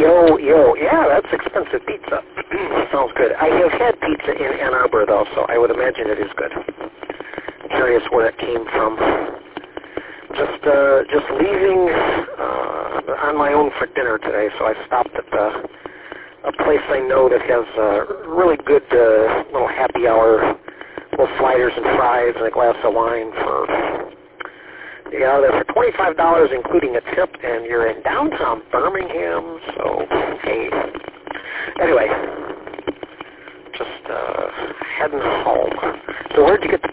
Yo. Yeah, that's expensive pizza. Sounds good. I have had pizza in Ann Arbor, though, so I would imagine it is good. I'm curious where it came from. Just leaving on my own for dinner today, so I stopped at a place I know that has really good little happy hour, little sliders and fries and a glass of wine for... You get out of there for $25, including a tip, and you're in downtown Birmingham, so, hey. Anyway, just heading home. So where'd you get the